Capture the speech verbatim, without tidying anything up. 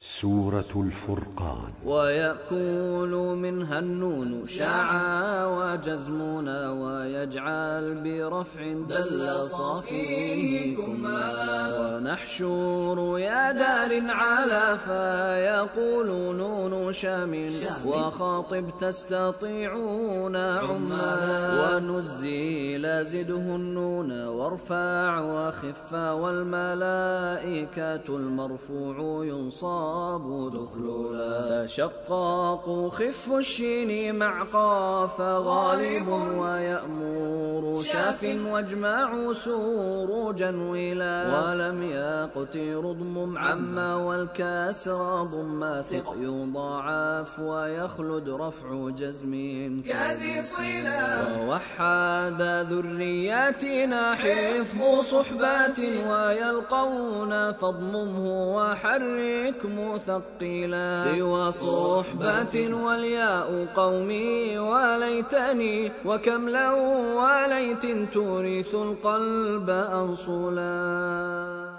سورة الفرقان. ويأكل منها النون شعا وجزمنا ويجعل برفع دل صافيه كمالا ونحشور يا دار على فيقول نون شام وخاطب تستطيعون عمالا ونزيل زده النون وارفع وخف والملائكة المرفوع ينصاب دخلولا تشقاق خف الشين مع قاف غالب ويأمور شاف واجمع سروجا ولا ولم يقتر ضم عما والكسر ضم ثق يضاعف ويخلد رفع جزم كذي صلا ووحد ذرياتنا حفظ صحبات ويلقون فاضممه وحرك مثقلا سوى صحبة والياء قومي وليتني وكم لو وليت تورث القلب أنصلا.